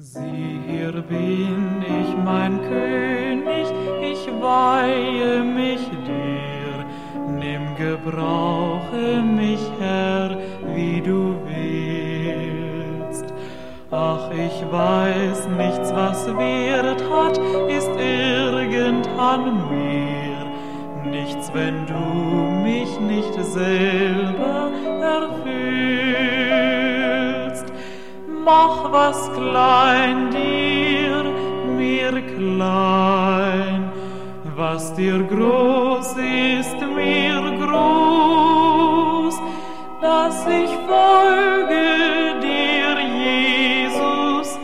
Sieh, hier bin ich, mein König, ich weihe mich dir. Nimm, gebrauche mich, Herr, wie du willst. Ach, ich weiß, nichts, was Wert hat, ist irgend an mir. Nichts, wenn du mich nicht selber erfüllst. Mach, was klein dir, mir klein, was dir groß ist, mir groß, dass ich folge dir, Jesus,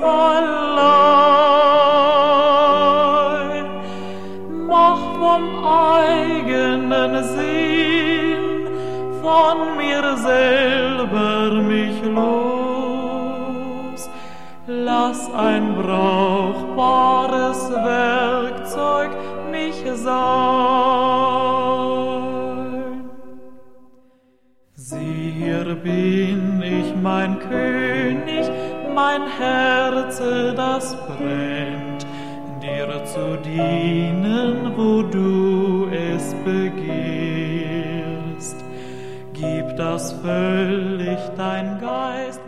allein. Mach vom eigenen Sinn, von mir selber mich los. Lass ein brauchbares Werkzeug mich sein. Sieh, hier bin ich, mein König, mein Herz, das brennt, dir zu dienen, wo du es begehrst. Gib das völlig dein Geist,